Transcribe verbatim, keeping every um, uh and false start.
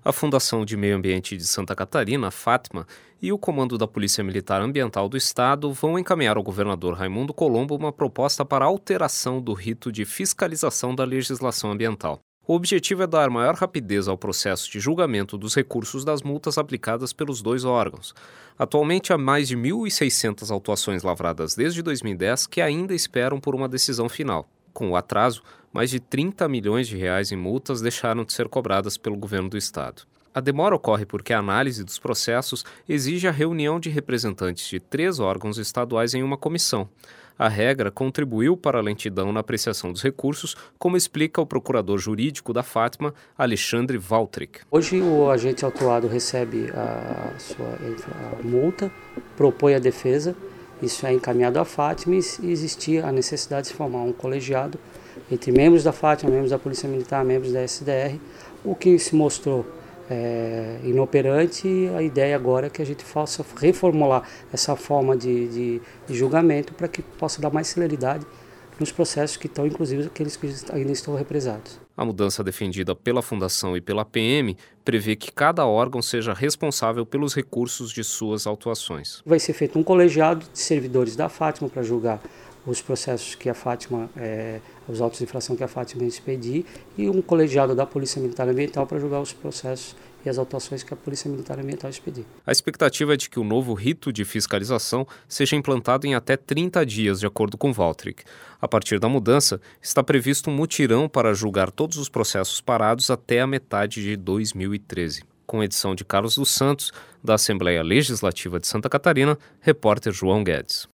A Fundação de Meio Ambiente de Santa Catarina, a Fátima, e o Comando da Polícia Militar Ambiental do Estado vão encaminhar ao governador Raimundo Colombo uma proposta para alteração do rito de fiscalização da legislação ambiental. O objetivo é dar maior rapidez ao processo de julgamento dos recursos das multas aplicadas pelos dois órgãos. Atualmente, há mais de mil e seiscentas autuações lavradas desde dois mil e dez que ainda esperam por uma decisão final. Com o atraso, mais de trinta milhões de reais em multas deixaram de ser cobradas pelo governo do estado. A demora ocorre porque a análise dos processos exige a reunião de representantes de três órgãos estaduais em uma comissão. A regra contribuiu para a lentidão na apreciação dos recursos, como explica o procurador jurídico da Fátima, Alexandre Valtric. Hoje o agente autuado recebe a sua a multa, propõe a defesa, isso é encaminhado à Fátima e existia a necessidade de formar um colegiado entre membros da Fátima, membros da Polícia Militar, membros da S D R, o que se mostrou é, inoperante. E a ideia agora é que a gente possa reformular essa forma de, de, de julgamento para que possa dar mais celeridade nos processos que estão, inclusive aqueles que ainda estão represados. A mudança defendida pela Fundação e pela P M prevê que cada órgão seja responsável pelos recursos de suas autuações. Vai ser feito um colegiado de servidores da Fátima para julgar os processos que a Fátima, é, os autos de infração que a Fátima expedir, e um colegiado da Polícia Militar Ambiental para julgar os processos e as autuações que a Polícia Militar Ambiental expedir. A expectativa é de que o novo rito de fiscalização seja implantado em até trinta dias, de acordo com Valtric. A partir da mudança, está previsto um mutirão para julgar todos os processos parados até a metade de dois mil e treze. Com edição de Carlos dos Santos, da Assembleia Legislativa de Santa Catarina, repórter João Guedes.